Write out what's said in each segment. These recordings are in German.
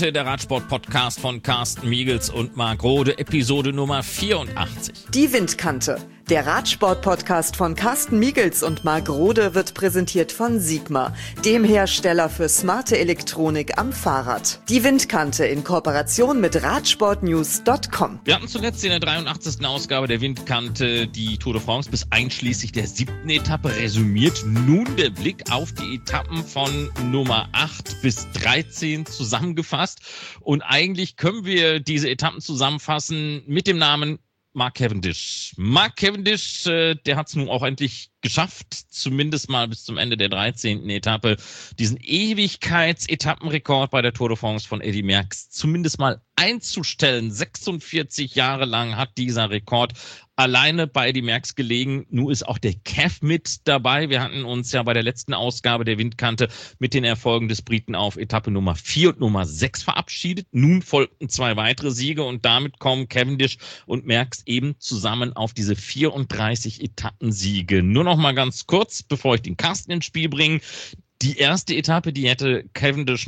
Windkante, der Radsport-Podcast von Carsten Miegels und Marc Rode, Episode Nummer 84. Die Windkante, der Radsport-Podcast von Carsten Miegels und Marc Rode wird präsentiert von Sigma, dem Hersteller für smarte Elektronik am Fahrrad. Die Windkante in Kooperation mit Radsportnews.com. Wir hatten zuletzt in der 83. Ausgabe der Windkante die Tour de France bis einschließlich der 7. Etappe resümiert. Nun der Blick auf die Etappen von Nummer 8 bis 13 zusammengefasst. Und eigentlich können wir diese Etappen zusammenfassen mit dem Namen Mark Cavendish. Mark Cavendish, der hat es nun auch endlich geschafft, zumindest mal bis zum Ende der 13. Etappe, diesen Ewigkeitsetappenrekord bei der Tour de France von Eddy Merckx zumindest mal einzustellen. 46 Jahre lang hat dieser Rekord alleine bei Eddy Merckx gelegen. Nun ist auch der Cav mit dabei. Wir hatten uns ja bei der letzten Ausgabe der Windkante mit den Erfolgen des Briten auf Etappe Nummer 4 und Nummer 6 verabschiedet. Nun folgten 2 weitere Siege und damit kommen Cavendish und Merckx eben zusammen auf diese 34 Etappensiege. Nur noch mal ganz kurz, bevor ich den Carsten ins Spiel bringe. Die erste Etappe, die hätte Cavendish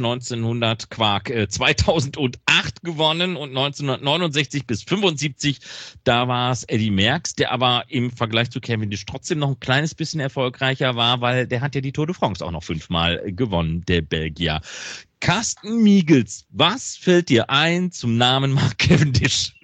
2008 gewonnen und 1969 bis 75, da war es Eddy Merckx, der aber im Vergleich zu Cavendish trotzdem noch ein kleines bisschen erfolgreicher war, weil der hat ja die Tour de France auch noch 5-mal gewonnen, der Belgier. Carsten Miegels, was fällt dir ein zum Namen Mark Cavendish?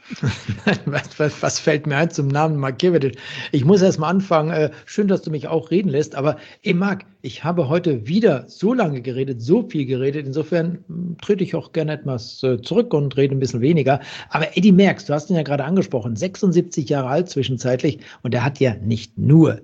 Was fällt mir ein zum Namen Mark Cavendish? Ich muss erst mal anfangen. Schön, dass du mich auch reden lässt. Aber Marc, ich habe heute wieder so lange geredet, so viel geredet. Insofern trete ich auch gerne etwas zurück und rede ein bisschen weniger. Aber Eddy Merckx, du hast ihn ja gerade angesprochen, 76 Jahre alt zwischenzeitlich. Und er hat ja nicht nur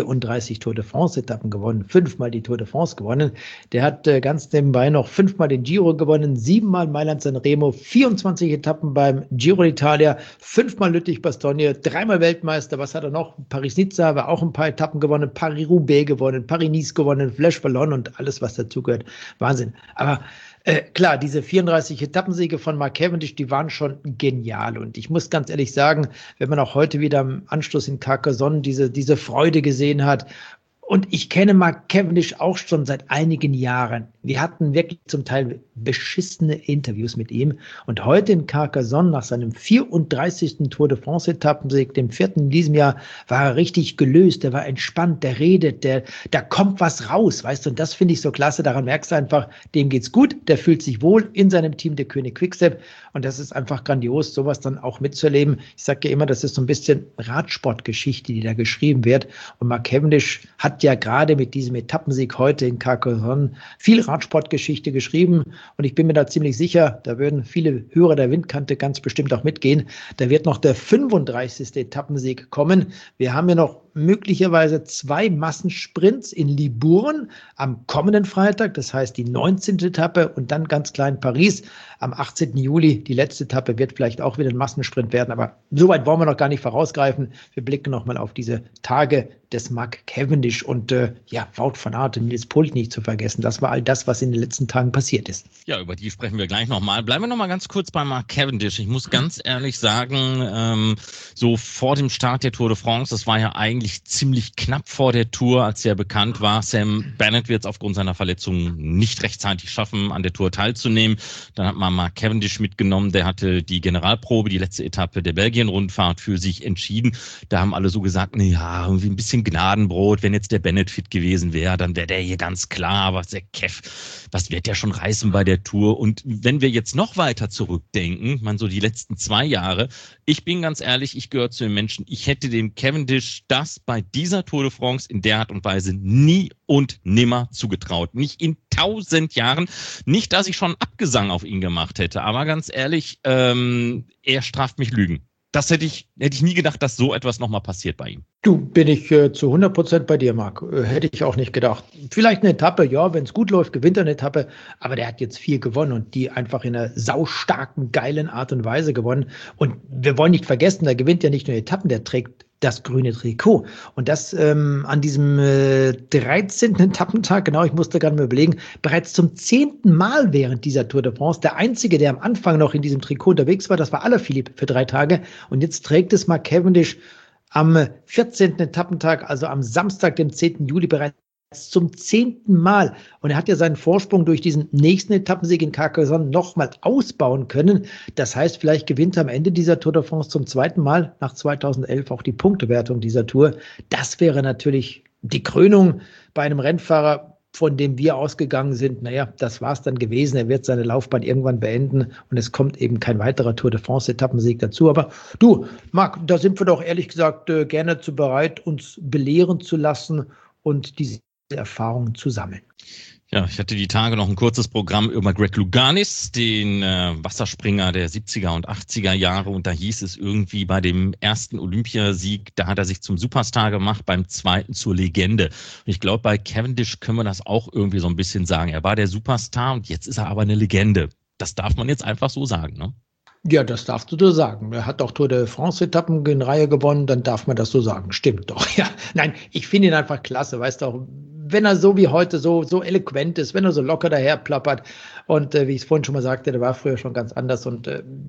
34 Tour de France-Etappen gewonnen, 5-mal die Tour de France gewonnen. Der hat ganz nebenbei noch 5-mal den Giro gewonnen, 7-mal Mailand-San Remo, 24 Etappen beim Giro d'Italia, 5-mal Lüttich-Bastogne, 3-mal Weltmeister. Was hat er noch? Paris-Nizza, war auch ein paar Etappen gewonnen, Paris-Roubaix gewonnen, Paris-Nice gewonnen, Flèche Wallonne und alles, was dazugehört. Wahnsinn. Aber klar, diese 34 Etappensiege von Mark Cavendish, die waren schon genial. Und ich muss ganz ehrlich sagen, wenn man auch heute wieder im Anschluss in Carcassonne diese Freude gesehen hat. Und ich kenne Mark Cavendish auch schon seit einigen Jahren. Wir hatten wirklich zum Teil beschissene Interviews mit ihm. Und heute in Carcassonne, nach seinem 34. Tour de France-Etappensieg, dem 4. in diesem Jahr, war er richtig gelöst, der war entspannt, der redet, da kommt was raus, weißt du. Und das finde ich so klasse, daran merkst du einfach, dem geht's gut, der fühlt sich wohl in seinem Team, der König Quickstep. Und das ist einfach grandios, sowas dann auch mitzuerleben. Ich sage ja immer, das ist so ein bisschen Radsportgeschichte, die da geschrieben wird. Und Mark Cavendish hat ja gerade mit diesem Etappensieg heute in Carcassonne viel Radsportgeschichte geschrieben. Und ich bin mir da ziemlich sicher, da würden viele Hörer der Windkante ganz bestimmt auch mitgehen. Da wird noch der 35. Etappensieg kommen. Wir haben ja noch möglicherweise 2 Massensprints in Libourne am kommenden Freitag, das heißt die 19. Etappe und dann ganz klein Paris am 18. Juli. Die letzte Etappe wird vielleicht auch wieder ein Massensprint werden, aber so weit wollen wir noch gar nicht vorausgreifen. Wir blicken nochmal auf diese Tage des Mark Cavendish und Wout van Aert und Nils Pulk nicht zu vergessen. Das war all das, was in den letzten Tagen passiert ist. Ja, über die sprechen wir gleich nochmal. Bleiben wir nochmal ganz kurz bei Mark Cavendish. Ich muss ganz ehrlich sagen, so vor dem Start der Tour de France, das war ja eigentlich ziemlich knapp vor der Tour, als ja bekannt war, Sam Bennett wird es aufgrund seiner Verletzung nicht rechtzeitig schaffen, an der Tour teilzunehmen. Dann hat man Mark Cavendish mitgenommen, der hatte die Generalprobe, die letzte Etappe der Belgien-Rundfahrt für sich entschieden. Da haben alle so gesagt, naja, irgendwie ein bisschen Gnadenbrot, wenn jetzt der Bennett fit gewesen wäre, dann wäre der hier ganz klar, aber der Kev, was wird der schon reißen bei der Tour? Und wenn wir jetzt noch weiter zurückdenken, so die letzten 2 Jahre, ich bin ganz ehrlich, ich gehöre zu den Menschen, ich hätte dem Cavendish das bei dieser Tour de France in der Art und Weise nie und nimmer zugetraut. Nicht in 1000 Jahren. Nicht, dass ich schon Abgesang auf ihn gemacht hätte, aber ganz ehrlich, er straft mich Lügen. Das hätte ich nie gedacht, dass so etwas nochmal passiert bei ihm. Du, bin ich zu 100% bei dir, Marc. Hätte ich auch nicht gedacht. Vielleicht eine Etappe, ja, wenn es gut läuft, gewinnt er eine Etappe. Aber der hat jetzt 4 gewonnen und die einfach in einer saustarken, geilen Art und Weise gewonnen. Und wir wollen nicht vergessen, der gewinnt ja nicht nur Etappen, der trägt das grüne Trikot. Und das an diesem 13. Etappentag, genau, ich musste gerade mal überlegen, bereits zum 10. Mal während dieser Tour de France. Der Einzige, der am Anfang noch in diesem Trikot unterwegs war, das war Alaphilippe für 3 Tage. Und jetzt trägt es Mark Cavendish am 14. Etappentag, also am Samstag, dem 10. Juli bereits zum 10. Mal. Und er hat ja seinen Vorsprung durch diesen nächsten Etappensieg in Carcassonne nochmal ausbauen können. Das heißt, vielleicht gewinnt er am Ende dieser Tour de France zum 2. Mal nach 2011 auch die Punktewertung dieser Tour. Das wäre natürlich die Krönung bei einem Rennfahrer, von dem wir ausgegangen sind. Naja, das war es dann gewesen. Er wird seine Laufbahn irgendwann beenden und es kommt eben kein weiterer Tour de France-Etappensieg dazu. Aber du, Marc, da sind wir doch ehrlich gesagt gerne zu bereit, uns belehren zu lassen und diese Erfahrungen zu sammeln. Ja, ich hatte die Tage noch ein kurzes Programm über Greg Louganis, den Wasserspringer der 70er und 80er Jahre. Und da hieß es irgendwie bei dem ersten Olympiasieg, da hat er sich zum Superstar gemacht, beim zweiten zur Legende. Und ich glaube, bei Cavendish können wir das auch irgendwie so ein bisschen sagen. Er war der Superstar und jetzt ist er aber eine Legende. Das darf man jetzt einfach so sagen, ne? Ja, das darfst du so sagen. Er hat auch Tour de France-Etappen in Reihe gewonnen, dann darf man das so sagen. Stimmt doch, ja. Nein, ich finde ihn einfach klasse, weißt du auch, wenn er so wie heute so eloquent ist, wenn er so locker daherplappert und wie ich es vorhin schon mal sagte, der war früher schon ganz anders und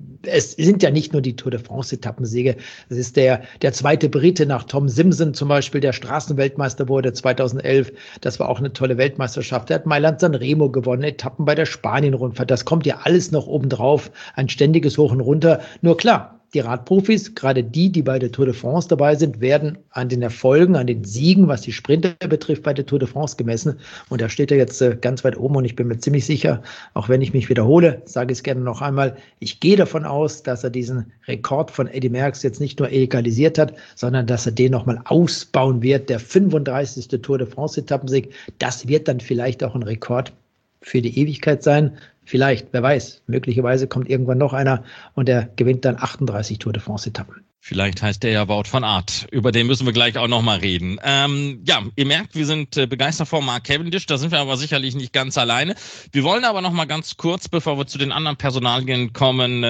es sind ja nicht nur die Tour de France-Etappensiege, es ist der zweite Brite nach Tom Simpson zum Beispiel, der Straßenweltmeister wurde 2011, das war auch eine tolle Weltmeisterschaft, der hat Mailand-San Remo gewonnen, Etappen bei der Spanien-Rundfahrt, das kommt ja alles noch obendrauf, ein ständiges Hoch und Runter, nur klar, die Radprofis, gerade die bei der Tour de France dabei sind, werden an den Erfolgen, an den Siegen, was die Sprinter betrifft, bei der Tour de France gemessen. Und da steht er jetzt ganz weit oben und ich bin mir ziemlich sicher, auch wenn ich mich wiederhole, sage ich es gerne noch einmal, ich gehe davon aus, dass er diesen Rekord von Eddy Merckx jetzt nicht nur egalisiert hat, sondern dass er den nochmal ausbauen wird. Der 35. Tour de France-Etappensieg, das wird dann vielleicht auch ein Rekord für die Ewigkeit sein. Vielleicht, wer weiß, möglicherweise kommt irgendwann noch einer und er gewinnt dann 38 Tour de France-Etappen. Vielleicht heißt der ja Wout van Aert. Über den müssen wir gleich auch nochmal reden. Ja, ihr merkt, wir sind begeistert von Mark Cavendish. Da sind wir aber sicherlich nicht ganz alleine. Wir wollen aber nochmal ganz kurz, bevor wir zu den anderen Personalien kommen,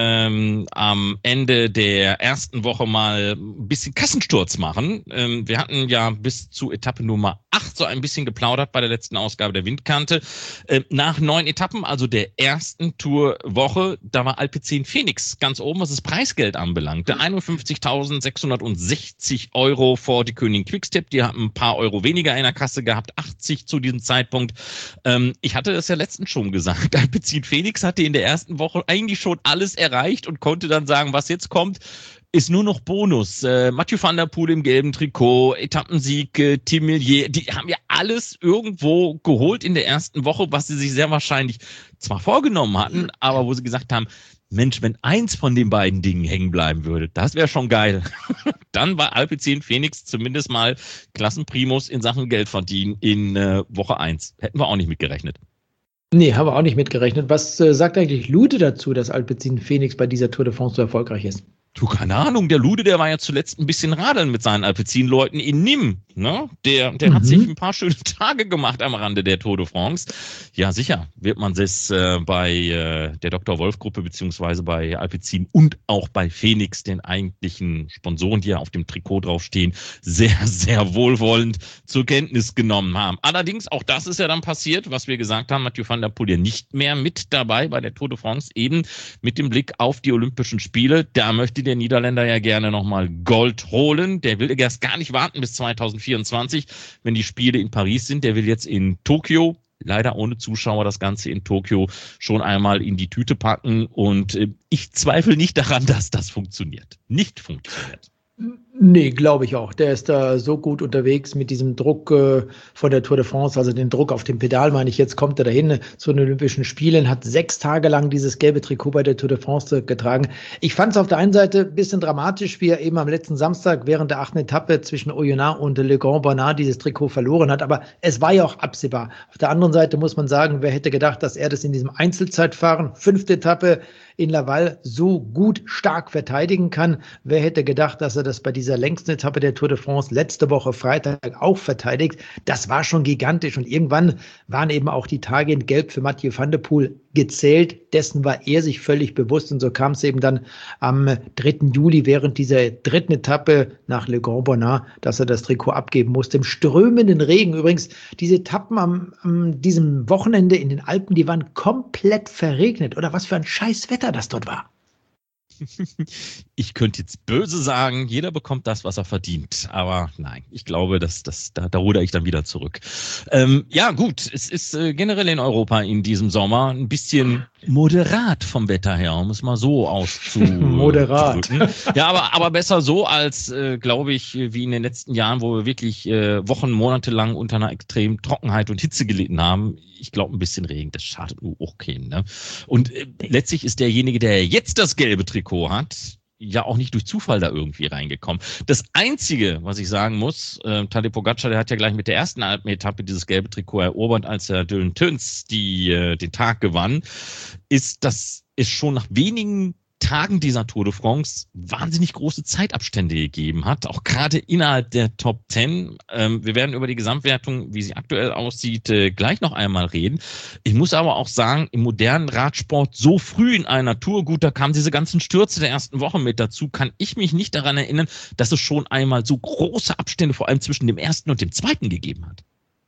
am Ende der ersten Woche mal ein bisschen Kassensturz machen. Wir hatten ja bis zu Etappe Nummer 8 so ein bisschen geplaudert bei der letzten Ausgabe der Windkante. Nach 9 Etappen, also der ersten Tourwoche, da war Alpecin Phoenix ganz oben, was das Preisgeld anbelangt. 51.660 € vor die Königin Quickstep. Die haben ein paar Euro weniger in der Kasse gehabt, 80 zu diesem Zeitpunkt. Ich hatte das ja letztens schon gesagt. Alpecin Phoenix hatte in der ersten Woche eigentlich schon alles erreicht und konnte dann sagen, was jetzt kommt, ist nur noch Bonus. Mathieu van der Poel im gelben Trikot, Etappensieg, Tim Millier, die haben ja alles irgendwo geholt in der ersten Woche, was sie sich sehr wahrscheinlich zwar vorgenommen hatten, aber wo sie gesagt haben, Mensch, wenn eins von den beiden Dingen hängen bleiben würde, das wäre schon geil. Dann war Alpecin Phoenix zumindest mal Klassenprimus in Sachen Geld verdienen in Woche 1. Hätten wir auch nicht mitgerechnet. Nee, haben wir auch nicht mitgerechnet. Was sagt eigentlich Lude dazu, dass Alpecin Phoenix bei dieser Tour de France so erfolgreich ist? Du, keine Ahnung, der Lude, der war ja zuletzt ein bisschen radeln mit seinen Alpecin-Leuten in Nîmes, ne? Der hat sich ein paar schöne Tage gemacht am Rande der Tour de France. Ja, sicher wird man das bei der Dr. Wolf-Gruppe beziehungsweise bei Alpecin und auch bei Phoenix, den eigentlichen Sponsoren, die ja auf dem Trikot draufstehen, sehr, sehr wohlwollend zur Kenntnis genommen haben. Allerdings, auch das ist ja dann passiert, was wir gesagt haben, Mathieu van der Poel ja nicht mehr mit dabei bei der Tour de France, eben mit dem Blick auf die Olympischen Spiele. Da möchte der Niederländer ja gerne nochmal Gold holen. Der will erst gar nicht warten bis 2024, wenn die Spiele in Paris sind. Der will jetzt in Tokio, leider ohne Zuschauer, das Ganze in Tokio schon einmal in die Tüte packen. Und ich zweifle nicht daran, dass das funktioniert. Nicht funktioniert. Nee, glaube ich auch. Der ist da so gut unterwegs mit diesem Druck von der Tour de France, also den Druck auf dem Pedal, meine ich, jetzt kommt er dahin zu den Olympischen Spielen, hat 6 Tage lang dieses gelbe Trikot bei der Tour de France getragen. Ich fand es auf der einen Seite ein bisschen dramatisch, wie er eben am letzten Samstag während der 8. Etappe zwischen Oyonnax und Le Grand Bonnat dieses Trikot verloren hat, aber es war ja auch absehbar. Auf der anderen Seite muss man sagen, wer hätte gedacht, dass er das in diesem Einzelzeitfahren, 5. Etappe in Laval, so gut stark verteidigen kann. Wer hätte gedacht, dass er das bei dieser längsten Etappe der Tour de France letzte Woche Freitag auch verteidigt? Das war schon gigantisch und irgendwann waren eben auch die Tage in Gelb für Mathieu van der Poel gezählt. Dessen war er sich völlig bewusst und so kam es eben dann am 3. Juli während dieser 3. Etappe nach Le Grand Bonnat, dass er das Trikot abgeben musste. Im strömenden Regen übrigens. Diese Etappen am diesem Wochenende in den Alpen, die waren komplett verregnet. Oder was für ein scheiß Wetter das dort war. Ich könnte jetzt böse sagen, jeder bekommt das, was er verdient. Aber nein, ich glaube, da rudere ich dann wieder zurück. Ja gut, es ist generell in Europa in diesem Sommer ein bisschen moderat vom Wetter her, um es mal so auszudrücken. Moderat. Ja, aber besser so als, glaube ich, wie in den letzten Jahren, wo wir wirklich Wochen, Monate lang unter einer extremen Trockenheit und Hitze gelitten haben. Ich glaube, ein bisschen Regen, das schadet nur auch keinem. Ne? Und letztlich ist derjenige, der jetzt das gelbe Trikot hat, ja auch nicht durch Zufall da irgendwie reingekommen. Das Einzige, was ich sagen muss, Tadej Pogačar, der hat ja gleich mit der ersten Alpenetappe dieses gelbe Trikot erobert, als er Dylan Teuns den Tag gewann, ist, dass es schon nach wenigen Tagen dieser Tour de France wahnsinnig große Zeitabstände gegeben hat, auch gerade innerhalb der Top 10. Wir werden über die Gesamtwertung, wie sie aktuell aussieht, gleich noch einmal reden. Ich muss aber auch sagen, im modernen Radsport so früh in einer Tour, gut, da kamen diese ganzen Stürze der ersten Woche mit dazu, kann ich mich nicht daran erinnern, dass es schon einmal so große Abstände vor allem zwischen dem ersten und dem zweiten gegeben hat.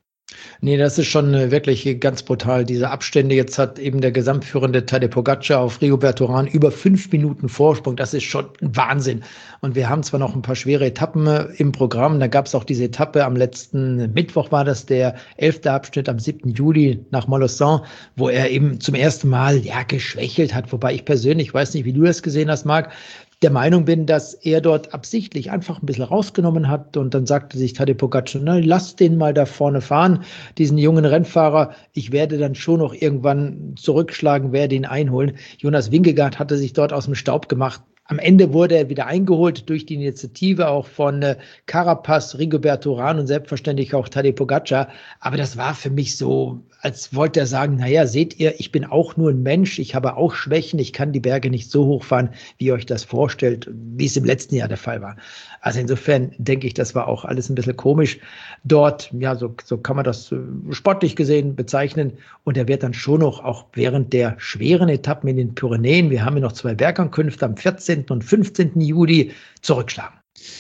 Nee, das ist schon wirklich ganz brutal, diese Abstände. Jetzt hat eben der gesamtführende Tadej Pogačar auf Rigoberto Urán über 5 Minuten Vorsprung. Das ist schon ein Wahnsinn. Und wir haben zwar noch ein paar schwere Etappen im Programm. Da gab es auch diese Etappe am letzten Mittwoch, war das der 11. Abschnitt am 7. Juli nach Montluçon, wo er eben zum ersten Mal geschwächelt hat. Wobei ich persönlich, weiß nicht, wie du das gesehen hast, Marc, der Meinung bin, dass er dort absichtlich einfach ein bisschen rausgenommen hat und dann sagte sich Tadej Pogačar, na, lass den mal da vorne fahren, diesen jungen Rennfahrer, ich werde dann schon noch irgendwann zurückschlagen, werde ihn einholen. Jonas Vingegaard hatte sich dort aus dem Staub gemacht. Am Ende wurde er wieder eingeholt durch die Initiative auch von Carapaz, Rigoberto Urán und selbstverständlich auch Tadej Pogačar. Aber das war für mich so, als wollte er sagen, naja, seht ihr, ich bin auch nur ein Mensch, ich habe auch Schwächen, ich kann die Berge nicht so hochfahren, wie ihr euch das vorstellt, wie es im letzten Jahr der Fall war. Also insofern denke ich, das war auch alles ein bisschen komisch. Dort, ja, so kann man das sportlich gesehen bezeichnen. Und er wird dann schon noch auch während der schweren Etappen in den Pyrenäen, wir haben ja noch 2 Bergankünfte am 14. und 15. Juli, zurückschlagen.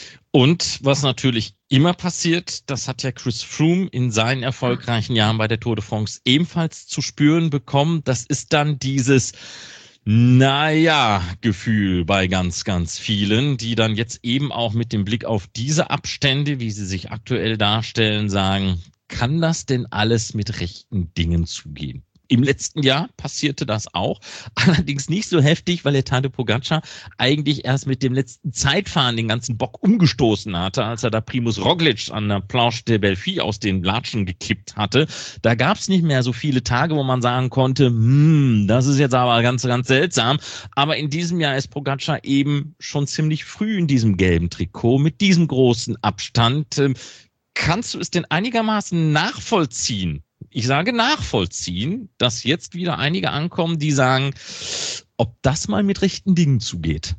Und was natürlich immer passiert, das hat ja Chris Froome in seinen erfolgreichen Jahren bei der Tour de France ebenfalls zu spüren bekommen. Das ist dann dieses Gefühl bei ganz, ganz vielen, die dann jetzt eben auch mit dem Blick auf diese Abstände, wie sie sich aktuell darstellen, sagen, kann das denn alles mit rechten Dingen zugehen? Im letzten Jahr passierte das auch, allerdings nicht so heftig, weil der Tadej Pogačar eigentlich erst mit dem letzten Zeitfahren den ganzen Bock umgestoßen hatte, als er da Primož Roglič an der Planche de Belfi aus den Latschen gekippt hatte. Da gab es nicht mehr so viele Tage, wo man sagen konnte, das ist jetzt aber ganz, ganz seltsam. Aber in diesem Jahr ist Pogačar eben schon ziemlich früh in diesem gelben Trikot mit diesem großen Abstand. Kannst du es denn einigermaßen nachvollziehen? Ich sage nachvollziehen, dass jetzt wieder einige ankommen, die sagen, ob das mal mit rechten Dingen zugeht.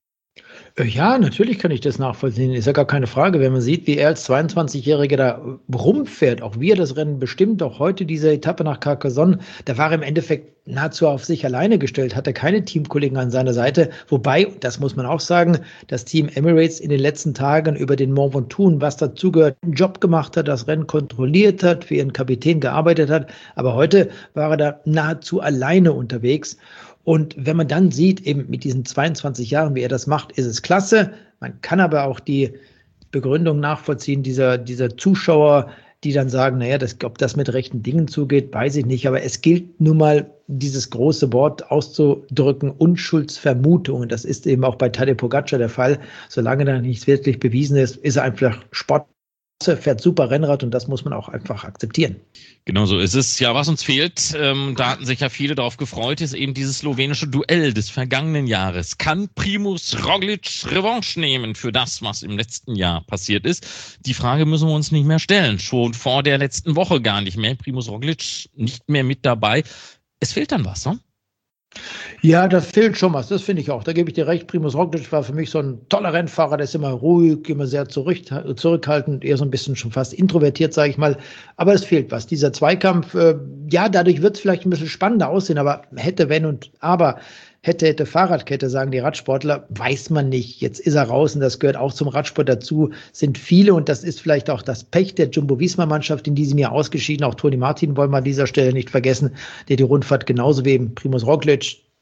Ja, natürlich kann ich das nachvollziehen. Ist ja gar keine Frage. Wenn man sieht, wie er als 22-Jähriger da rumfährt, auch wie er das Rennen bestimmt, auch heute diese Etappe nach Carcassonne, da war er im Endeffekt nahezu auf sich alleine gestellt, hatte keine Teamkollegen an seiner Seite. Wobei, das muss man auch sagen, das Team Emirates in den letzten Tagen über den Mont Ventoux, was dazugehört, einen Job gemacht hat, das Rennen kontrolliert hat, für ihren Kapitän gearbeitet hat. Aber heute war er da nahezu alleine unterwegs. Und wenn man dann sieht, eben mit diesen 22 Jahren, wie er das macht, ist es klasse. Man kann aber auch die Begründung nachvollziehen, dieser Zuschauer, die dann sagen, naja, ob das mit rechten Dingen zugeht, weiß ich nicht. Aber es gilt nun mal, dieses große Wort auszudrücken, Unschuldsvermutung. Das ist eben auch bei Tadej Pogačar der Fall. Solange da nichts wirklich bewiesen ist, ist er einfach Sport. Fährt super Rennrad und das muss man auch einfach akzeptieren. Genau so ist es. Ja, was uns fehlt, da hatten sich ja viele darauf gefreut, ist eben dieses slowenische Duell des vergangenen Jahres. Kann Primož Roglič Revanche nehmen für das, was im letzten Jahr passiert ist? Die Frage müssen wir uns nicht mehr stellen. Schon vor der letzten Woche gar nicht mehr. Primož Roglič nicht mehr mit dabei. Es fehlt dann was, ne? Ja, das fehlt schon was, das finde ich auch. Da gebe ich dir recht. Primož Roglič war für mich so ein toller Rennfahrer, der ist immer ruhig, immer sehr zurückhaltend, eher so ein bisschen schon fast introvertiert, sage ich mal. Aber es fehlt was. Dieser Zweikampf, dadurch wird es vielleicht ein bisschen spannender aussehen, aber hätte, wenn und aber, hätte Fahrradkette, sagen die Radsportler, weiß man nicht. Jetzt ist er raus und das gehört auch zum Radsport dazu, sind viele und das ist vielleicht auch das Pech der Jumbo-Visma-Mannschaft in diesem Jahr ausgeschieden. Auch Tony Martin wollen wir an dieser Stelle nicht vergessen, der die Rundfahrt genauso wie eben Primož Roglič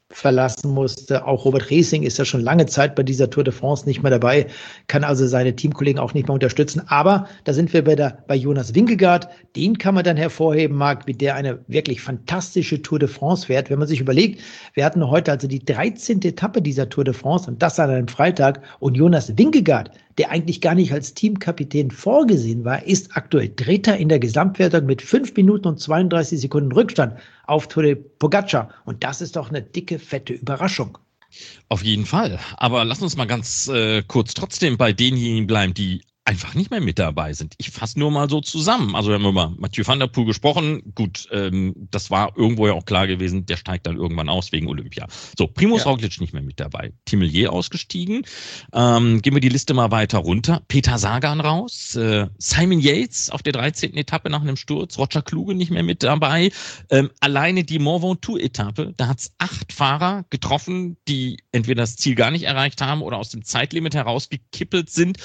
verlassen musste. Auch Robert Resing ist ja schon lange Zeit bei dieser Tour de France nicht mehr dabei, kann also seine Teamkollegen auch nicht mehr unterstützen. Aber da sind wir bei Jonas Vingegaard. Den kann man dann hervorheben, Marc, wie der eine wirklich fantastische Tour de France fährt. Wenn man sich überlegt, wir hatten heute also die 13. Etappe dieser Tour de France und das an einem Freitag. Und Jonas Vingegaard, der eigentlich gar nicht als Teamkapitän vorgesehen war, ist aktuell Dritter in der Gesamtwertung mit 5 Minuten und 32 Sekunden Rückstand auf Tadej Pogačar. Und das ist doch eine dicke, fette Überraschung. Auf jeden Fall. Aber lass uns mal ganz kurz trotzdem bei denjenigen bleiben, die einfach nicht mehr mit dabei sind. Ich fasse nur mal so zusammen. Also wir haben über Mathieu van der Poel gesprochen. Gut, das war irgendwo ja auch klar gewesen, der steigt dann irgendwann aus wegen Olympia. So, Primož Roglič nicht mehr mit dabei. Timelier ausgestiegen. Gehen wir die Liste mal weiter runter. Peter Sagan raus. Simon Yates auf der 13. Etappe nach einem Sturz. Roger Kluge nicht mehr mit dabei. Alleine die Mont Ventoux-Etappe, da hat es 8 Fahrer getroffen, die entweder das Ziel gar nicht erreicht haben oder aus dem Zeitlimit herausgekippelt sind.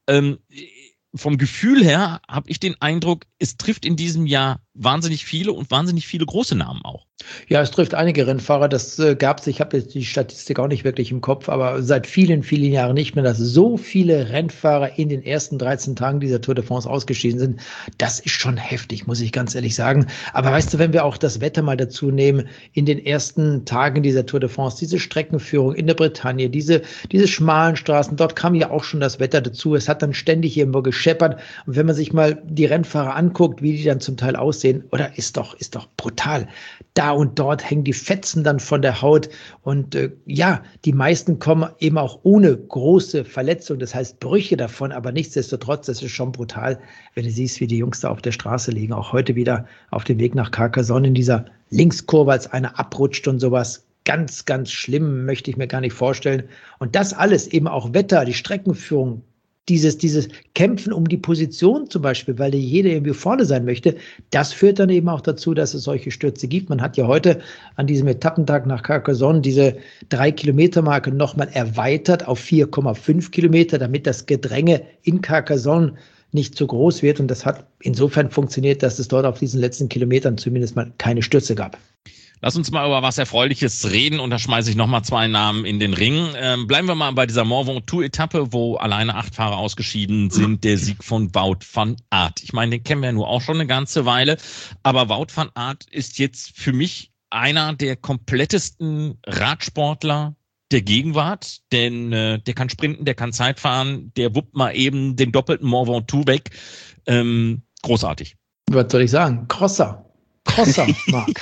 Vom Gefühl her habe ich den Eindruck, es trifft in diesem Jahr wahnsinnig viele und wahnsinnig viele große Namen auch. Ja, es trifft einige Rennfahrer. Das gab es, ich habe jetzt die Statistik auch nicht wirklich im Kopf, aber seit vielen, vielen Jahren nicht mehr, dass so viele Rennfahrer in den ersten 13 Tagen dieser Tour de France ausgeschieden sind. Das ist schon heftig, muss ich ganz ehrlich sagen. Aber weißt du, wenn wir auch das Wetter mal dazu nehmen, in den ersten Tagen dieser Tour de France, diese Streckenführung in der Bretagne, diese schmalen Straßen, dort kam ja auch schon das Wetter dazu. Es hat dann ständig irgendwo gescheppert. Und wenn man sich mal die Rennfahrer anguckt, wie die dann zum Teil aussehen, oder ist doch brutal. Da und dort hängen die Fetzen dann von der Haut und die meisten kommen eben auch ohne große Verletzungen, das heißt Brüche davon, aber nichtsdestotrotz, das ist schon brutal, wenn du siehst, wie die Jungs da auf der Straße liegen, auch heute wieder auf dem Weg nach Carcassonne in dieser Linkskurve, als einer abrutscht und sowas. Ganz, ganz schlimm, möchte ich mir gar nicht vorstellen. Und das alles, eben auch Wetter, die Streckenführung, dieses Kämpfen um die Position zum Beispiel, weil jeder irgendwie vorne sein möchte, das führt dann eben auch dazu, dass es solche Stürze gibt. Man hat ja heute an diesem Etappentag nach Carcassonne diese 3-Kilometer-Marke nochmal erweitert auf 4,5 Kilometer, damit das Gedränge in Carcassonne nicht zu groß wird. Und das hat insofern funktioniert, dass es dort auf diesen letzten Kilometern zumindest mal keine Stürze gab. Lass uns mal über was Erfreuliches reden und da schmeiße ich nochmal 2 Namen in den Ring. Bleiben wir mal bei dieser Mont Ventoux-Etappe, wo alleine 8 Fahrer ausgeschieden sind, der Sieg von Wout van Aert. Ich meine, den kennen wir ja nur auch schon eine ganze Weile, aber Wout van Aert ist jetzt für mich einer der komplettesten Radsportler der Gegenwart, denn der kann sprinten, der kann Zeit fahren, der wuppt mal eben den doppelten Mont Ventoux weg. Großartig. Was soll ich sagen? Crosser, Marc.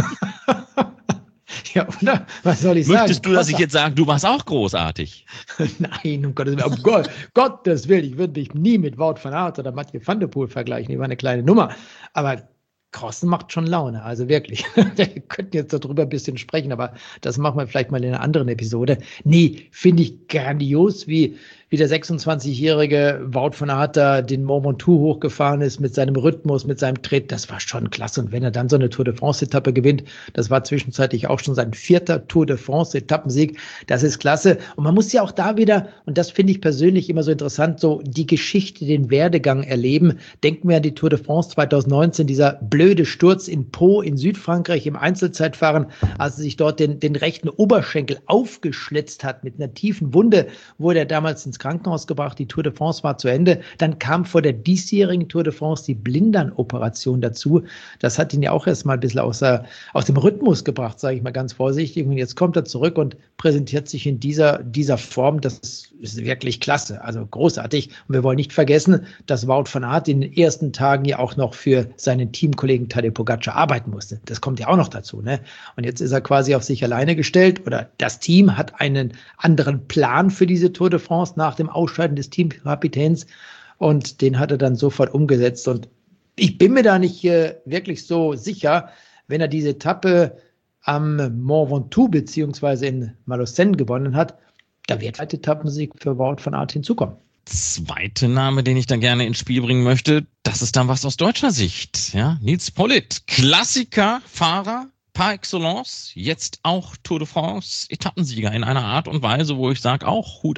Ja, oder? Was soll ich sagen? Möchtest du, dass ich jetzt sage, du warst auch großartig? Nein, um Gottes Willen. Gottes Willen, ich würde mich nie mit Wout van Aert oder Mathieu van der Poel vergleichen. Die war eine kleine Nummer. Aber Crossen macht schon Laune, also wirklich. Wir könnten jetzt darüber ein bisschen sprechen, aber das machen wir vielleicht mal in einer anderen Episode. Nee, finde ich grandios, wie der 26-jährige Wout van Aert da den Mont Ventoux hochgefahren ist mit seinem Rhythmus, mit seinem Tritt. Das war schon klasse. Und wenn er dann so eine Tour de France-Etappe gewinnt, das war zwischenzeitlich auch schon sein 4. Tour de France-Etappensieg, das ist klasse. Und man muss ja auch da wieder, und das finde ich persönlich immer so interessant, so die Geschichte, den Werdegang erleben. Denken wir an die Tour de France 2019, dieser blöde Sturz in Pau in Südfrankreich im Einzelzeitfahren, als er sich dort den rechten Oberschenkel aufgeschlitzt hat mit einer tiefen Wunde, wurde er damals ins Krankenhaus gebracht, die Tour de France war zu Ende. Dann kam vor der diesjährigen Tour de France die Blinddarmoperation dazu. Das hat ihn ja auch erstmal ein bisschen aus dem Rhythmus gebracht, sage ich mal ganz vorsichtig. Und jetzt kommt er zurück und präsentiert sich in dieser Form. Das ist wirklich klasse, also großartig. Und wir wollen nicht vergessen, dass Wout van Aert in den ersten Tagen ja auch noch für seinen Teamkollegen Tadej Pogačar arbeiten musste. Das kommt ja auch noch dazu, ne? Und jetzt ist er quasi auf sich alleine gestellt oder das Team hat einen anderen Plan für diese Tour de France nach dem Ausscheiden des Teamkapitäns und den hat er dann sofort umgesetzt und ich bin mir da nicht wirklich so sicher, wenn er diese Etappe am Mont Ventoux beziehungsweise in Malocène gewonnen hat, da wird ein Etappensieg für Wout van Aert hinzukommen. Zweite Name, den ich dann gerne ins Spiel bringen möchte, das ist dann was aus deutscher Sicht. Ja? Nils Politt, Klassikerfahrer par excellence, jetzt auch Tour de France Etappensieger in einer Art und Weise, wo ich sage, auch Hut ab.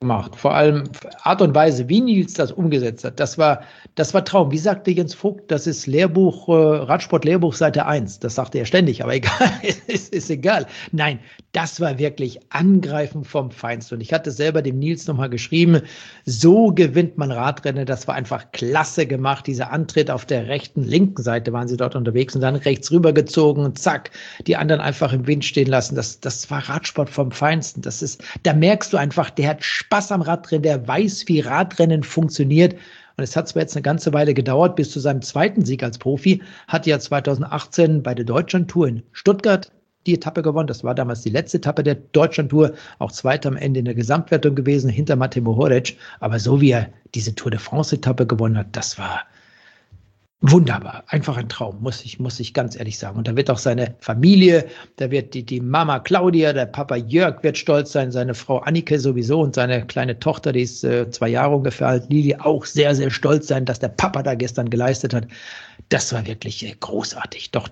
gemacht. Vor allem Art und Weise, wie Nils das umgesetzt hat, das war Traum. Wie sagte Jens Vogt, das ist Lehrbuch, Radsport-Lehrbuch Seite 1. Das sagte er ständig, aber egal, ist egal. Nein, das war wirklich Angreifen vom Feinsten. Und ich hatte selber dem Nils nochmal geschrieben, so gewinnt man Radrennen. Das war einfach klasse gemacht. Dieser Antritt auf der linken Seite waren sie dort unterwegs und dann rechts rübergezogen und zack, die anderen einfach im Wind stehen lassen. Das war Radsport vom Feinsten. Da merkst du einfach, der hat Spaß am Radrennen, der weiß, wie Radrennen funktioniert. Und es hat zwar jetzt eine ganze Weile gedauert, bis zu seinem zweiten Sieg als Profi, hat ja 2018 bei der Deutschlandtour in Stuttgart die Etappe gewonnen. Das war damals die letzte Etappe der Deutschlandtour, auch Zweiter am Ende in der Gesamtwertung gewesen, hinter Matej Mohoric. Aber so wie er diese Tour de France-Etappe gewonnen hat, das war wunderbar, einfach ein Traum, muss ich ganz ehrlich sagen. Und da wird auch seine Familie, da wird die Mama Claudia, der Papa Jörg wird stolz sein, seine Frau Annike sowieso und seine kleine Tochter, die ist 2 Jahre ungefähr alt, Lili, auch sehr, sehr stolz sein, dass der Papa da gestern geleistet hat. Das war wirklich großartig. Doch,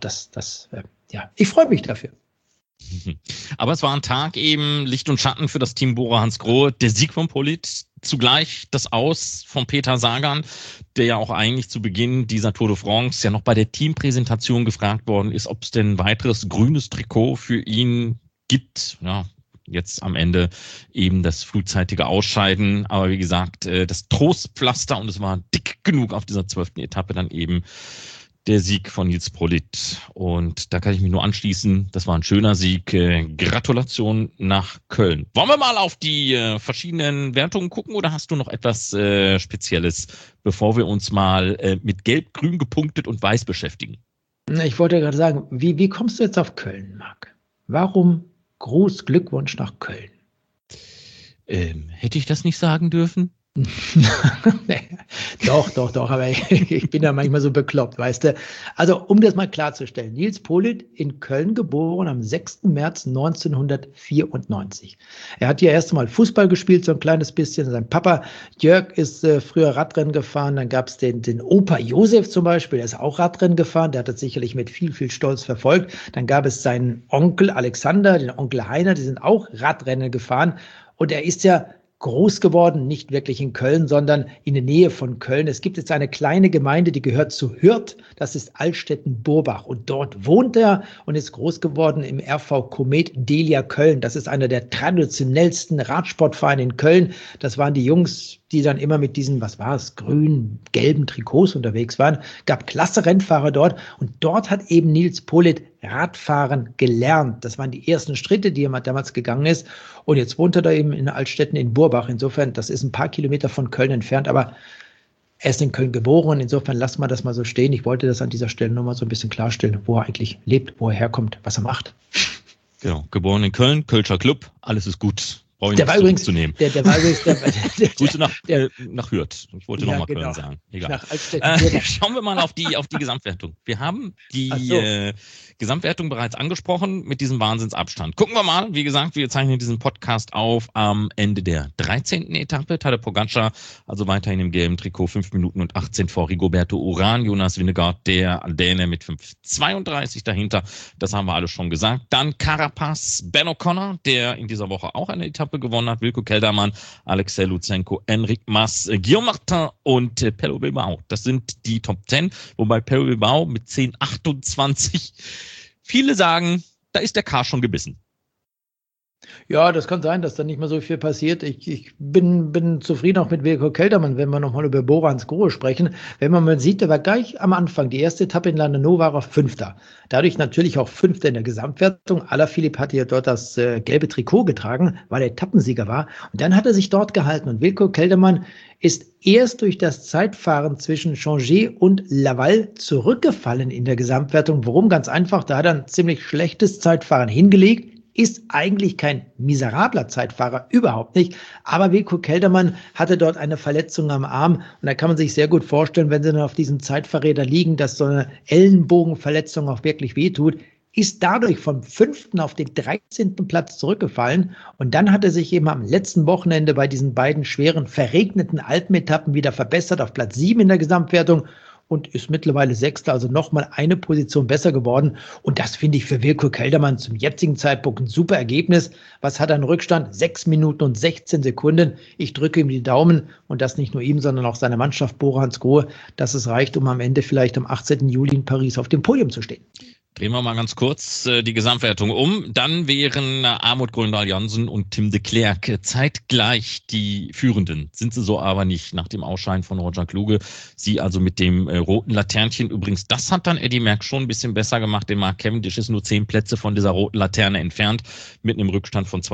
ich freue mich dafür. Aber es war ein Tag eben Licht und Schatten für das Team Bora-Hansgrohe. Der Sieg von Politt, zugleich das Aus von Peter Sagan, der ja auch eigentlich zu Beginn dieser Tour de France ja noch bei der Teampräsentation gefragt worden ist, ob es denn ein weiteres grünes Trikot für ihn gibt. Ja, jetzt am Ende eben das frühzeitige Ausscheiden. Aber wie gesagt, das Trostpflaster, und es war dick genug auf dieser 12. Etappe dann eben der Sieg von Nils Politt. Und da kann ich mich nur anschließen. Das war ein schöner Sieg. Gratulation nach Köln. Wollen wir mal auf die verschiedenen Wertungen gucken oder hast du noch etwas Spezielles, bevor wir uns mal mit Gelb, Grün gepunktet und Weiß beschäftigen? Ich wollte gerade sagen, wie kommst du jetzt auf Köln, Marc? Warum groß Glückwunsch nach Köln? Hätte ich das nicht sagen dürfen? Doch, aber ich bin da manchmal so bekloppt, weißt du. Also, um das mal klarzustellen, Nils Politt in Köln geboren am 6. März 1994. Er hat hier erst einmal Fußball gespielt, so ein kleines bisschen. Sein Papa Jörg ist früher Radrennen gefahren. Dann gab es den Opa Josef zum Beispiel, der ist auch Radrennen gefahren. Der hat das sicherlich mit viel, viel Stolz verfolgt. Dann gab es seinen Onkel Alexander, den Onkel Heiner, die sind auch Radrennen gefahren. Und er ist ja groß geworden, nicht wirklich in Köln, sondern in der Nähe von Köln. Es gibt jetzt eine kleine Gemeinde, die gehört zu Hürth, das ist Altstetten-Burbach und dort wohnt er und ist groß geworden im RV Komet Delia Köln. Das ist einer der traditionellsten Radsportvereine in Köln. Das waren die Jungs, die dann immer mit diesen, grün-gelben Trikots unterwegs waren. Gab klasse Rennfahrer dort und dort hat eben Nils Politt Radfahren gelernt. Das waren die ersten Schritte, die er damals gegangen ist. Und jetzt wohnt er da eben in Altstetten in Burbach. Insofern, das ist ein paar Kilometer von Köln entfernt, aber er ist in Köln geboren. Insofern lassen wir das mal so stehen. Ich wollte das an dieser Stelle nur mal so ein bisschen klarstellen, wo er eigentlich lebt, wo er herkommt, was er macht. Genau, geboren in Köln, Kölscher Club, alles ist gut. Der war übrigens, der war übrigens Grüße nach Hürth. Ich wollte nochmal Köln sagen. Egal. Schauen wir mal auf die Gesamtwertung. Wir haben die Gesamtwertung bereits angesprochen mit diesem Wahnsinnsabstand. Gucken wir mal. Wie gesagt, wir zeichnen diesen Podcast auf am Ende der 13. Etappe. Tadej Pogačar, also weiterhin im gelben Trikot, 5 Minuten und 18 vor Rigoberto Urán. Jonas Vingegaard, der Däne, mit 5,32 dahinter. Das haben wir alles schon gesagt. Dann Carapaz, Ben O'Connor, der in dieser Woche auch eine Etappe gewonnen hat, Wilko Kelderman, Alexei Lutsenko, Enric Mas, Guillaume Martin und Pello Bilbao. Das sind die Top 10, wobei Pello Bilbao mit 10,28 viele sagen, da ist der K schon gebissen. Ja, das kann sein, dass da nicht mehr so viel passiert. Ich bin zufrieden auch mit Wilko Kelderman, wenn wir nochmal über Bora-Hansgrohe sprechen. Wenn man mal sieht, der war gleich am Anfang, die erste Etappe in Langnau war er Fünfter. Dadurch natürlich auch Fünfter in der Gesamtwertung. Alaphilippe hatte ja dort das gelbe Trikot getragen, weil er Etappensieger war. Und dann hat er sich dort gehalten. Und Wilko Kelderman ist erst durch das Zeitfahren zwischen Changé und Laval zurückgefallen in der Gesamtwertung. Warum? Ganz einfach, da hat er ein ziemlich schlechtes Zeitfahren hingelegt. Ist eigentlich kein miserabler Zeitfahrer, überhaupt nicht. Aber Wilko Kelderman hatte dort eine Verletzung am Arm. Und da kann man sich sehr gut vorstellen, wenn sie dann auf diesen Zeitfahrrädern liegen, dass so eine Ellenbogenverletzung auch wirklich wehtut. Ist dadurch vom 5. auf den 13. Platz zurückgefallen. Und dann hat er sich eben am letzten Wochenende bei diesen beiden schweren, verregneten Alpenetappen wieder verbessert auf Platz 7 in der Gesamtwertung. und ist mittlerweile Sechster, also nochmal eine Position besser geworden. Und das finde ich für Wilco Kelderman zum jetzigen Zeitpunkt ein super Ergebnis. Was hat er einen Rückstand? 6 Minuten und 16 Sekunden. Ich drücke ihm die Daumen und das nicht nur ihm, sondern auch seiner Mannschaft Bora Hansgrohe, dass es reicht, um am Ende vielleicht am 18. Juli in Paris auf dem Podium zu stehen. Drehen wir mal ganz kurz die Gesamtwertung um. Dann wären Armut Gröndal-Jansen und Tim de Klerk zeitgleich die Führenden. Sind sie so aber nicht nach dem Ausscheiden von Roger Kluge. Sie also mit dem roten Laternchen. Übrigens, das hat dann Eddy Merckx schon ein bisschen besser gemacht. Der Mark Cavendish ist nur 10 Plätze von dieser roten Laterne entfernt mit einem Rückstand von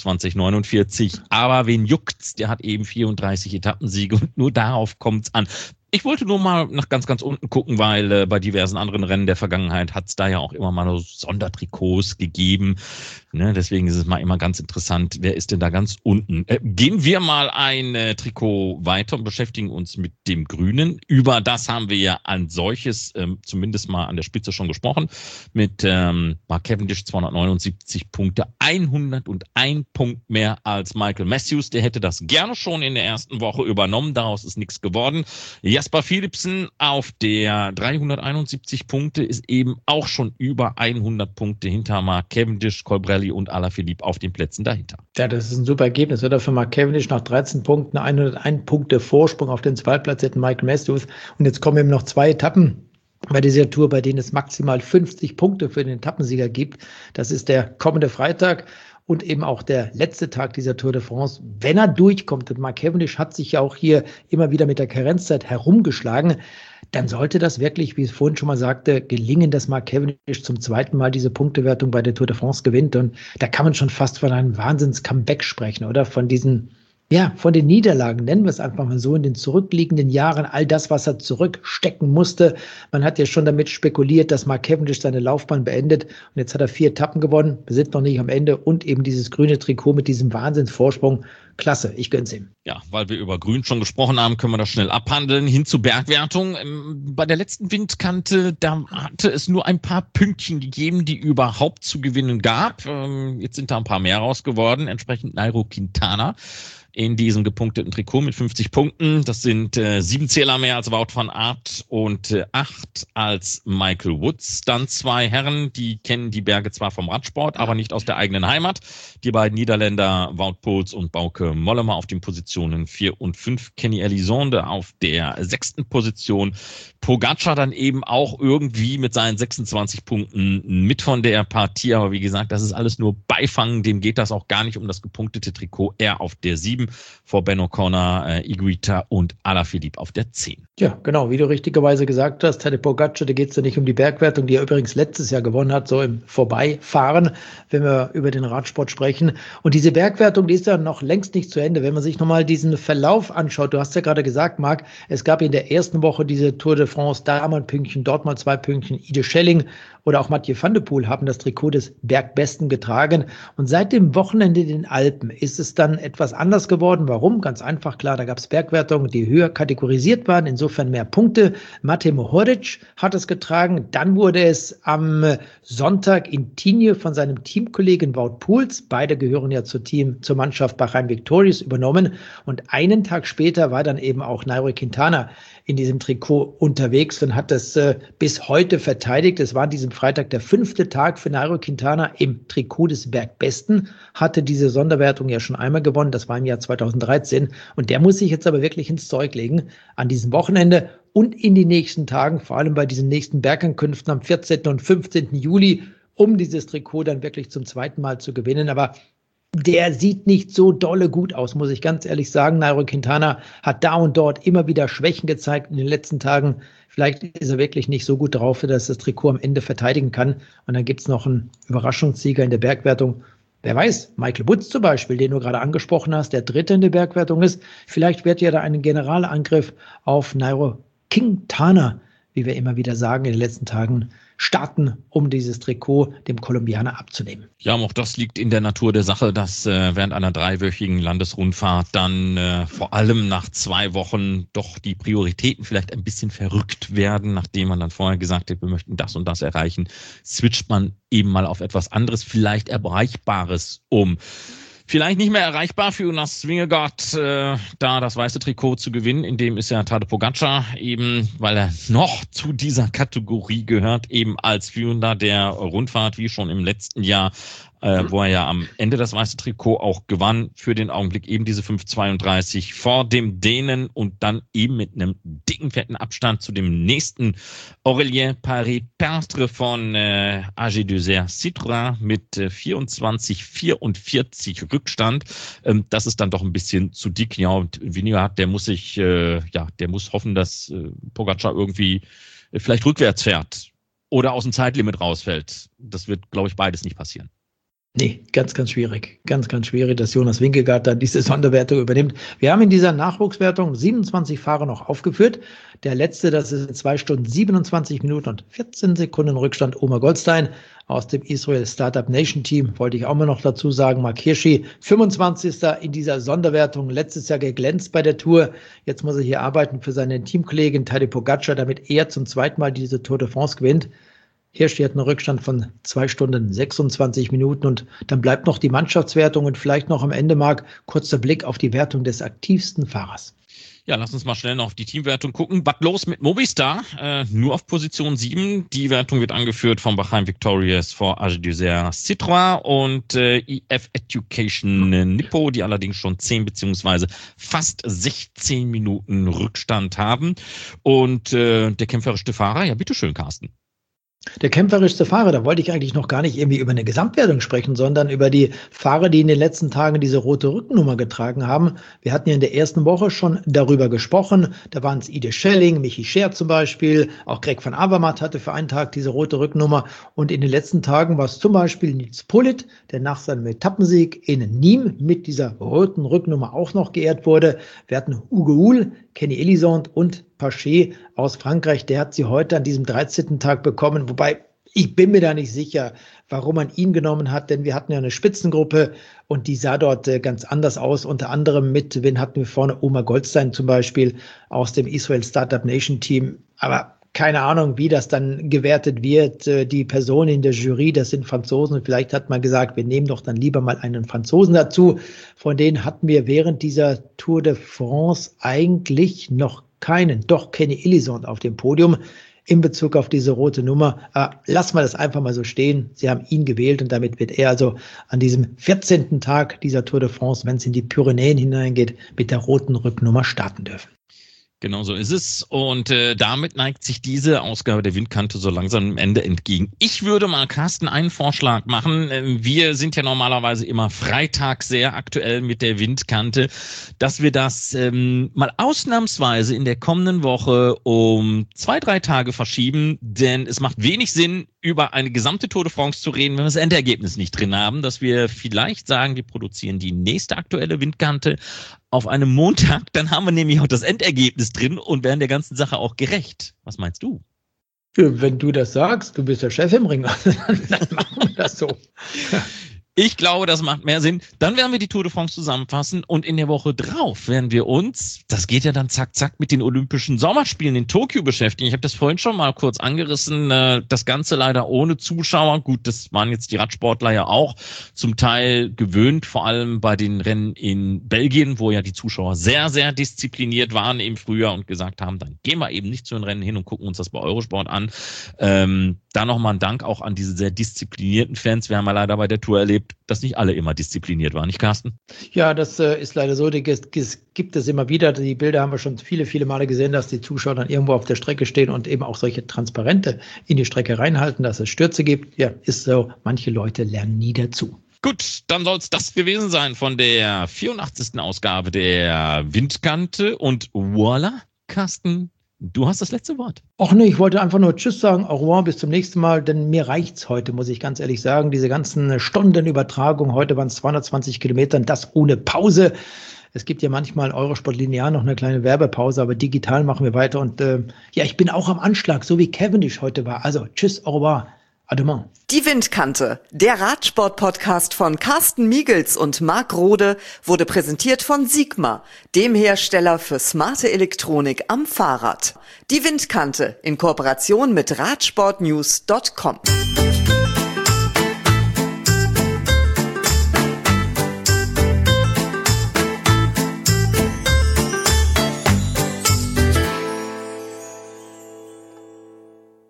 2,25,49. Aber wen juckt's? Der hat eben 34 Etappensiege und nur darauf kommt's an. Ich wollte nur mal nach ganz, ganz unten gucken, weil bei diversen anderen Rennen der Vergangenheit hat es da ja auch immer mal so Sondertrikots gegeben. Ne? Deswegen ist es mal immer ganz interessant, wer ist denn da ganz unten? Gehen wir mal ein Trikot weiter und beschäftigen uns mit dem Grünen. Über das haben wir ja an solches zumindest mal an der Spitze schon gesprochen. Mit Mark Cavendish 279 Punkte, 101 Punkt mehr als Michael Matthews. Der hätte das gerne schon in der ersten Woche übernommen. Daraus ist nichts geworden. Jasper Philipsen auf der 371 Punkte ist eben auch schon über 100 Punkte hinter Mark Cavendish, Colbrelli und Alaphilippe auf den Plätzen dahinter. Ja, das ist ein super Ergebnis, oder? Für Mark Cavendish nach 13 Punkten 101 Punkte Vorsprung auf den zweitplatzierten Michael Matthews. Und jetzt kommen eben noch 2 Etappen bei dieser Tour, bei denen es maximal 50 Punkte für den Etappensieger gibt. Das ist der kommende Freitag und eben auch der letzte Tag dieser Tour de France. Wenn er durchkommt, und Mark Cavendish hat sich ja auch hier immer wieder mit der Karenzzeit herumgeschlagen, dann sollte das wirklich, wie ich es vorhin schon mal sagte, gelingen, dass Mark Cavendish zum zweiten Mal diese Punktewertung bei der Tour de France gewinnt. Und da kann man schon fast von einem Wahnsinns-Comeback sprechen, oder? Von diesen, ja, von den Niederlagen, nennen wir es einfach mal so, in den zurückliegenden Jahren, all das, was er zurückstecken musste. Man hat ja schon damit spekuliert, dass Mark Cavendish seine Laufbahn beendet. Und jetzt hat er 4 Etappen gewonnen. Wir sind noch nicht am Ende. Und eben dieses grüne Trikot mit diesem Wahnsinnsvorsprung. Klasse, ich gönn's ihm. Ja, weil wir über Grün schon gesprochen haben, können wir das schnell abhandeln. Hin zur Bergwertung. Bei der letzten Windkante, da hatte es nur ein paar Pünktchen gegeben, die überhaupt zu gewinnen gab. Jetzt sind da ein paar mehr raus geworden. Entsprechend Nairo Quintana in diesem gepunkteten Trikot mit 50 Punkten. Das sind 7 Zähler mehr als Wout van Aert und 8 als Michael Woods. Dann 2 Herren, die kennen die Berge zwar vom Radsport, aber nicht aus der eigenen Heimat. Die beiden Niederländer Wout Poels und Bauke Mollema auf den Positionen 4 und 5. Kenny Elissonde auf der 6. Position. Pogacar dann eben auch irgendwie mit seinen 26 Punkten mit von der Partie. Aber wie gesagt, das ist alles nur Beifang. Dem geht das auch gar nicht um das gepunktete Trikot. Er auf der 7 vor Ben O'Connor, Iguita und Alaphilippe auf der 10. Ja, genau, wie du richtigerweise gesagt hast, Tadej Pogacar, da geht es ja nicht um die Bergwertung, die er übrigens letztes Jahr gewonnen hat, so im Vorbeifahren, wenn wir über den Radsport sprechen. Und diese Bergwertung, die ist ja noch längst nicht zu Ende. Wenn man sich nochmal diesen Verlauf anschaut, du hast ja gerade gesagt, Marc, es gab in der ersten Woche diese Tour de France, da mal ein Pünktchen, dort mal 2 Pünktchen. Ide Schelling oder auch Mathieu van der Poel haben das Trikot des Bergbesten getragen. Und seit dem Wochenende in den Alpen ist es dann etwas anders geworden. Warum? Ganz einfach, klar, da gab es Bergwertungen, die höher kategorisiert waren, insofern mehr Punkte. Matej Mohoric hat es getragen. Dann wurde es am Sonntag in Tignes von seinem Teamkollegen Wout Poels, beide gehören ja zur Mannschaft Bahrain Victorious, übernommen. Und einen Tag später war dann eben auch Nairo Quintana in diesem Trikot unterwegs und hat das bis heute verteidigt. Es war an diesem Freitag der 5. Tag für Nairo Quintana im Trikot des Bergbesten, hatte diese Sonderwertung ja schon einmal gewonnen, das war im Jahr 2013 und der muss sich jetzt aber wirklich ins Zeug legen an diesem Wochenende und in den nächsten Tagen, vor allem bei diesen nächsten Bergankünften am 14. und 15. Juli, um dieses Trikot dann wirklich zum zweiten Mal zu gewinnen, aber der sieht nicht so dolle gut aus, muss ich ganz ehrlich sagen. Nairo Quintana hat da und dort immer wieder Schwächen gezeigt in den letzten Tagen. Vielleicht ist er wirklich nicht so gut drauf, dass das Trikot am Ende verteidigen kann. Und dann gibt es noch einen Überraschungssieger in der Bergwertung. Wer weiß, Michael Woods zum Beispiel, den du gerade angesprochen hast, der Dritte in der Bergwertung ist. Vielleicht wird ja da ein Generalangriff auf Nairo Quintana, wie wir immer wieder sagen, in den letzten Tagen starten, um dieses Trikot dem Kolumbianer abzunehmen. Ja, auch das liegt in der Natur der Sache, dass während einer 3-wöchigen Landesrundfahrt dann vor allem nach 2 Wochen doch die Prioritäten vielleicht ein bisschen verrückt werden, nachdem man dann vorher gesagt hat, wir möchten das und das erreichen, switcht man eben mal auf etwas anderes, vielleicht Erreichbares um. Vielleicht nicht mehr erreichbar für Jonas Vingegaard, da das weiße Trikot zu gewinnen. In dem ist ja Tadej Pogačar eben, weil er noch zu dieser Kategorie gehört, eben als Führender der Rundfahrt, wie schon im letzten Jahr, wo er ja am Ende das weiße Trikot auch gewann, für den Augenblick eben diese 5:32 vor dem Dänen und dann eben mit einem dicken, fetten Abstand zu dem nächsten Aurélien Paris-Perstre von AG2R Citroën mit 24:44 Rückstand. Das ist dann doch ein bisschen zu dick. Ja, und Vingegaard, der muss hoffen, dass Pogačar irgendwie vielleicht rückwärts fährt oder aus dem Zeitlimit rausfällt. Das wird, glaube ich, beides nicht passieren. Nee, ganz, ganz schwierig. Ganz, ganz schwierig, dass Jonas Vingegaard dann diese Sonderwertung übernimmt. Wir haben in dieser Nachwuchswertung 27 Fahrer noch aufgeführt. Der letzte, das ist in 2 Stunden 27 Minuten und 14 Sekunden Rückstand, Omar Goldstein aus dem Israel Startup Nation Team. Wollte ich auch mal noch dazu sagen, Mark Hirschi, 25. in dieser Sonderwertung, letztes Jahr geglänzt bei der Tour. Jetzt muss er hier arbeiten für seinen Teamkollegen Tadej Pogačar, damit er zum zweiten Mal diese Tour de France gewinnt. Hirschi hat einen Rückstand von 2 Stunden 26 Minuten und dann bleibt noch die Mannschaftswertung und vielleicht noch am Ende, Marc, kurzer Blick auf die Wertung des aktivsten Fahrers. Ja, lass uns mal schnell noch auf die Teamwertung gucken. Was los mit Movistar? Nur auf Position 7. Die Wertung wird angeführt von Bahrain Victorious vor AG2R Citroën und IF Education Nippo, die allerdings schon 10 beziehungsweise fast 16 Minuten Rückstand haben. Und der kämpferischste Fahrer, ja bitteschön, Carsten. Der kämpferischste Fahrer, da wollte ich eigentlich noch gar nicht irgendwie über eine Gesamtwertung sprechen, sondern über die Fahrer, die in den letzten Tagen diese rote Rückennummer getragen haben. Wir hatten ja in der ersten Woche schon darüber gesprochen. Da waren es Ide Schelling, Michi Scher zum Beispiel, auch Greg van Avermaet hatte für einen Tag diese rote Rückennummer. Und in den letzten Tagen war es zum Beispiel Nils Politt, der nach seinem Etappensieg in Nîmes mit dieser roten Rückennummer auch noch geehrt wurde. Wir hatten Hugo Hull, Kenny Elissonde und Paché aus Frankreich, der hat sie heute an diesem 13. Tag bekommen, wobei ich bin mir da nicht sicher, warum man ihn genommen hat, denn wir hatten ja eine Spitzengruppe und die sah dort ganz anders aus, unter anderem mit, wen hatten wir vorne, Omar Goldstein zum Beispiel aus dem Israel Startup Nation Team, aber keine Ahnung, wie das dann gewertet wird. Die Personen in der Jury, das sind Franzosen. Und vielleicht hat man gesagt, wir nehmen doch dann lieber mal einen Franzosen dazu. Von denen hatten wir während dieser Tour de France eigentlich noch keinen. Doch Kenny Elissonde auf dem Podium in Bezug auf diese rote Nummer. Lassen wir das einfach mal so stehen. Sie haben ihn gewählt und damit wird er also an diesem 14. Tag dieser Tour de France, wenn es in die Pyrenäen hineingeht, mit der roten Rückennummer starten dürfen. Genau so ist es. Und damit neigt sich diese Ausgabe der Windkante so langsam dem Ende entgegen. Ich würde mal, Carsten, einen Vorschlag machen. Wir sind ja normalerweise immer Freitag sehr aktuell mit der Windkante, dass wir das mal ausnahmsweise in der kommenden Woche um 2-3 Tage verschieben. Denn es macht wenig Sinn, über eine gesamte Tour de France zu reden, wenn wir das Endergebnis nicht drin haben. Dass wir vielleicht sagen, wir produzieren die nächste aktuelle Windkante auf einem Montag, dann haben wir nämlich auch das Endergebnis drin und werden der ganzen Sache auch gerecht. Was meinst du? Wenn du das sagst, du bist der Chef im Ring, dann machen wir das so. Ich glaube, das macht mehr Sinn. Dann werden wir die Tour de France zusammenfassen und in der Woche drauf werden wir uns, das geht ja dann zack, zack, mit den Olympischen Sommerspielen in Tokio beschäftigen. Ich habe das vorhin schon mal kurz angerissen, das Ganze leider ohne Zuschauer. Gut, das waren jetzt die Radsportler ja auch zum Teil gewöhnt, vor allem bei den Rennen in Belgien, wo ja die Zuschauer sehr, sehr diszipliniert waren im Frühjahr und gesagt haben, dann gehen wir eben nicht zu den Rennen hin und gucken uns das bei Eurosport an. Da nochmal ein Dank auch an diese sehr disziplinierten Fans. Wir haben ja leider bei der Tour erlebt, dass nicht alle immer diszipliniert waren, nicht, Carsten? Ja, das ist leider so. Gibt es immer wieder. Die Bilder haben wir schon viele, viele Male gesehen, dass die Zuschauer dann irgendwo auf der Strecke stehen und eben auch solche Transparente in die Strecke reinhalten, dass es Stürze gibt. Ja, ist so. Manche Leute lernen nie dazu. Gut, dann soll es das gewesen sein von der 84. Ausgabe der Windkante. Und voilà, Carsten, du hast das letzte Wort. Ach nee, ich wollte einfach nur Tschüss sagen, au revoir, bis zum nächsten Mal, denn mir reicht's heute, muss ich ganz ehrlich sagen. Diese ganzen Stundenübertragung, heute waren es 220 Kilometer, das ohne Pause. Es gibt ja manchmal Eurosport linear noch eine kleine Werbepause, aber digital machen wir weiter. Und ja, ich bin auch am Anschlag, so wie Cavendish heute war. Also tschüss, au revoir. Die Windkante, der Radsport-Podcast von Carsten Miegels und Marc Rode, wurde präsentiert von Sigma, dem Hersteller für smarte Elektronik am Fahrrad. Die Windkante in Kooperation mit Radsportnews.com.